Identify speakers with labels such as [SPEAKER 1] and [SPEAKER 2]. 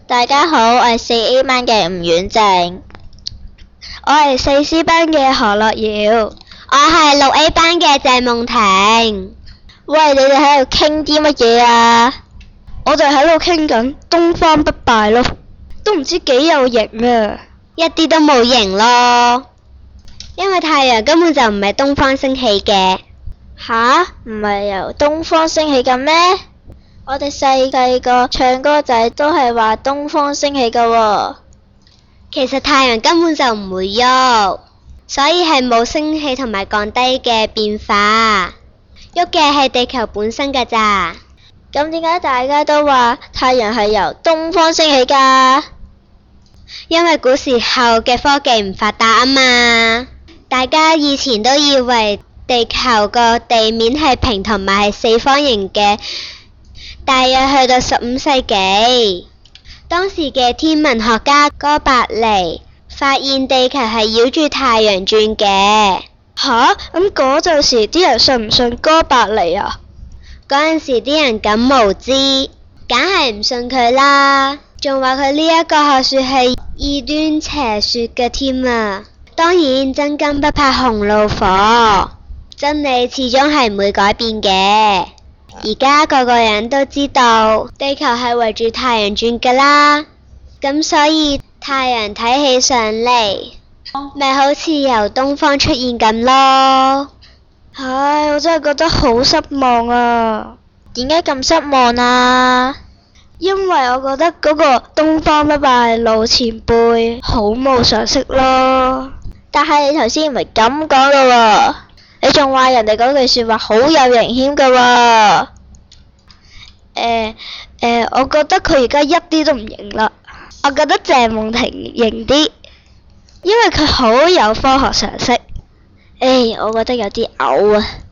[SPEAKER 1] 大家好，我係4A 班嘅吳婉靜。
[SPEAKER 2] 我係4C 班嘅何樂瑤。
[SPEAKER 3] 我係6A 班嘅謝夢婷。
[SPEAKER 1] 喂，你哋喺度傾啲乜嘢啊？
[SPEAKER 2] 我哋喺度傾緊東方不敗咯，都唔知幾有型啊！
[SPEAKER 3] 一啲都冇型咯，因為太陽根本就唔係東方升起嘅。
[SPEAKER 1] 吓？唔係由東方升起嘅咩？我哋細個唱歌仔都係話東方升起㗎喎。
[SPEAKER 3] 其實太陽根本就唔會喐，所以係冇升起同埋降低嘅變化，喐嘅係地球本身㗎咋。
[SPEAKER 1] 咁點解大家都話太陽係由東方升起㗎？
[SPEAKER 3] 因為古時候嘅科技唔發達啊嘛，大家以前都以為地球個地面係平同埋係四方形嘅。大約去到15世紀，當時嘅天文學家哥白尼發現地球係繞住太陽轉嘅。
[SPEAKER 2] 吓？咁嗰陣時啲人信唔信哥白尼啊？
[SPEAKER 3] 嗰陣時啲人咁無知，梗係唔信佢啦，仲話佢呢一個學說係異端邪說嘅添啊！當然真金不怕紅爐火，真理始終係唔會改變嘅。而家個個人都知道地球係圍住太陽轉㗎啦，咁所以太陽睇起上嚟咪好似由東方出現咁咯。
[SPEAKER 2] 唉，我真係覺得好失望啊！
[SPEAKER 1] 點解咁失望啊？
[SPEAKER 2] 因為我覺得嗰個東方不敗老前輩好冇常識咯。
[SPEAKER 1] 但係你頭先唔係咁講㗎喎，你仲話人哋嗰句說話好有型添㗎喎。
[SPEAKER 2] 我覺得佢而家一啲都唔型啦。我覺得謝夢婷型啲，因為佢好有科學常識。
[SPEAKER 1] 我覺得有啲嘔啊。